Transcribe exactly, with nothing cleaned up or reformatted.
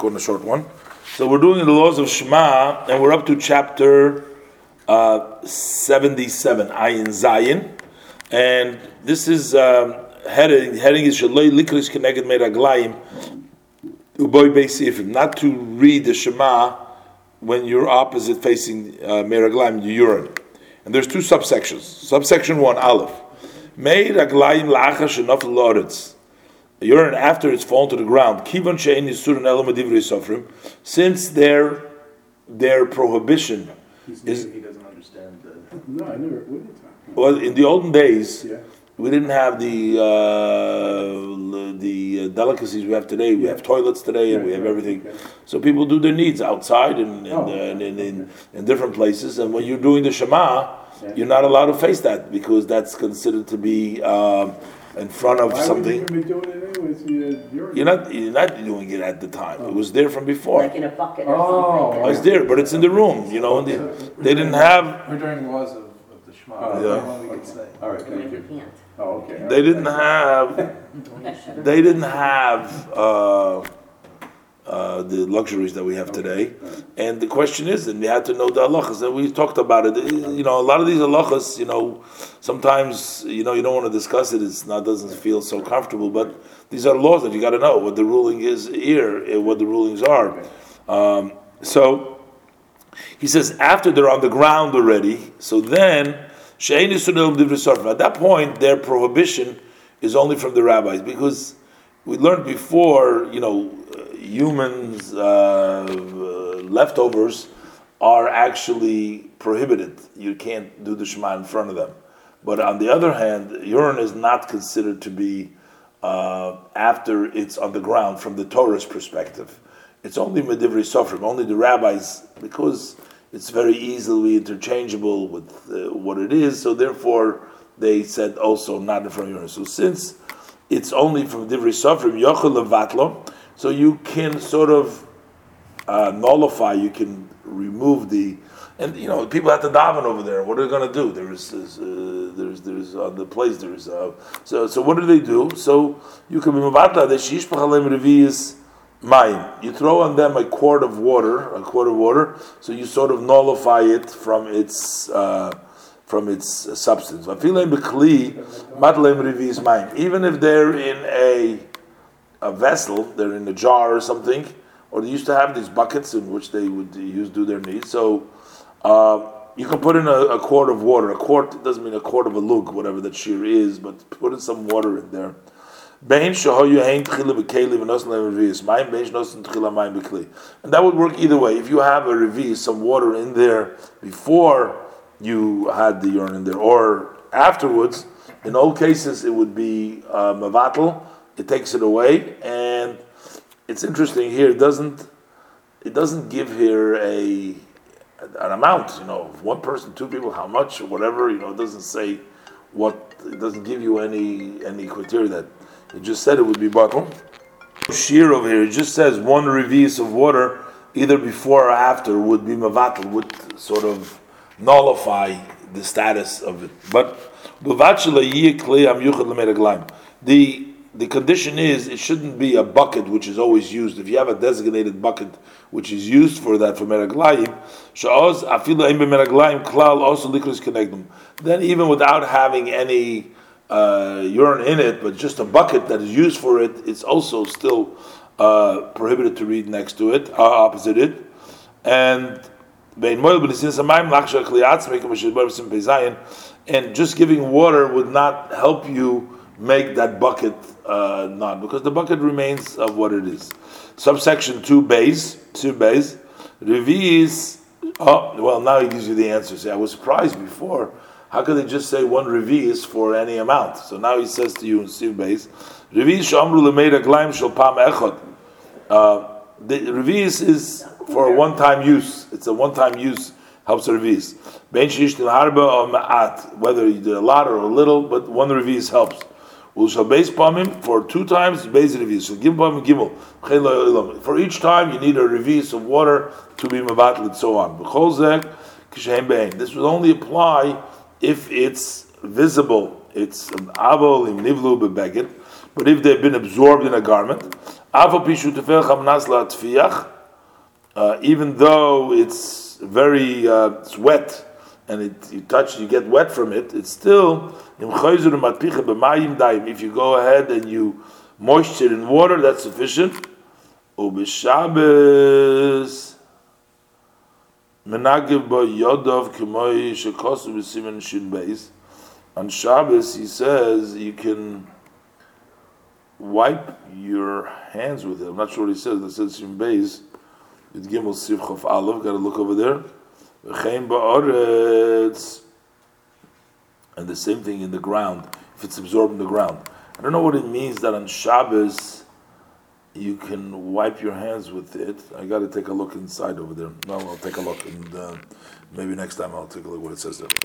quick one, a short one. So we're doing the laws of Shema, and we're up to chapter uh, seventy-seven, Ayin Zayin, and this is um, heading. Heading is Shaloi Likris Keneged Meraglayim Uboy Beisifim. Not to read the Shema when you're opposite facing uh, Meraglayim, the urine. And there's two subsections. Subsection one, Aleph. Meraglayim la'achar shenafel la'aretz. Urine after it's fallen to the ground. Kivan she'ein yisurin elo medivrei sofrim. Since their their prohibition He's is. He doesn't understand the. No, I never. What are you talking about? Well, in the olden days, Yeah. we didn't have the uh, the delicacies we have today. We have toilets today, and we have everything. Okay. So people do their needs outside and in, Oh, uh, in, in, in, okay. in different places. And when you're doing the Shema, Yeah. you're not allowed to face that because that's considered to be um, in front of Why something. would you even be doing it anyways? You're, You're not you're not doing it at the time. It was there from before. Like in a bucket or Oh. something. It's there, but it's in the room. You know, and they, they didn't have We're doing laws of, of the Shema. Oh, That's yeah. the one we can say. All right, And thank then you. you can't. Oh, okay. they didn't have they didn't have uh, uh, the luxuries that we have today. And the question is, and you had to know the halachas. And we talked about it. You know, a lot of these halachas, you know, sometimes you know you don't want to discuss it. It's not doesn't feel so comfortable. But these are laws that you got to know what the ruling is here, eh, what the rulings are. Um, so he says after they're on the ground already. So then, she'ein yisurin divrei sofrim. At that point, their prohibition is only from the rabbis because we learned before, you know, uh, humans, uh, uh, leftovers are actually prohibited. You can't do the Shema in front of them. But on the other hand, urine is not considered to be uh, after it's on the ground from the Torah's perspective. It's only medivrei sofrim, only the rabbis, because it's very easily interchangeable with uh, what it is. So therefore, they said also not in front of urine. So since it's only from divrei sofrim, yochel levatlo, so you can sort of uh, nullify, you can remove the, and you know people have to daven over there. What are they going to do? There is, uh, there's, there's on the place. There's, uh, so, so what do they do? So you can be mevatla the shish pachalem revius mayim. You throw on them a quart of water, a quart of water. So you sort of nullify it from its. Uh, from its uh, substance. Even if they're in a, a vessel, they're in a jar or something, or they used to have these buckets in which they would use do their needs. So uh, you can put in a, a quart of water. A quart doesn't mean a quart of a lug, whatever that shear is, but put in some water in there. And that would work either way. If you have a revi, some water in there before you had the urine in there, or afterwards, in all cases it would be uh, mavatal. It takes it away, and it's interesting here. It doesn't it doesn't give here a an amount. You know, one person, two people, how much, or whatever. You know, it doesn't say what. It doesn't give you any any criteria that it just said it would be bottle. Shear over here. It just says one revius of water, either before or after, would be mavatal, would sort of nullify the status of it. But the the condition is it shouldn't be a bucket which is always used. If you have a designated bucket which is used for that for meraglayim, then even without having any uh, urine in it, but just a bucket that is used for it, it's also still uh, prohibited to read next to it, uh, opposite it, and and just giving water would not help you make that bucket uh, not, because the bucket remains of what it is. Subsection two base, two base, revi's. Oh, well, now he gives you the answer. See, I was surprised before. How could they just say one revi's for any amount? So now he says to you in two base, revi's shamru lemeira glaim shel pam echad. The revi's is for a one-time use. It's a one-time use. Helps the revi's. Ben shish til harba or ma'at. Whether you did a lot or a little, but one revi's helps. We shall base pamim for two times. Base revi's. So give pamim gimel. For each time, you need a revi's of water to be mavatl and so on. This will only apply if it's visible. It's an avol im nivlu bebeget. But if they've been absorbed in a garment, Avo pishu tefel chamnas la tfiyach. Uh, even though it's very uh, it's wet and it, you touch, you get wet from it, it's still if you go ahead and you moisture it in water, that's sufficient. Ubishabes menagiv bo yodov k'moi shekosu b'simen shin beis. On Shabbos, he says you can wipe your hands with it. I'm not sure what he says. It says shin beis. With Gimel Siv Chof Aleph, got to look over there. V'chein ba'aretz, and the same thing in the ground, if it's absorbed in the ground. I don't know what it means that on Shabbos you can wipe your hands with it. I got to take a look inside over there. No, I'll take a look, and uh, maybe next time I'll take a look what it says there.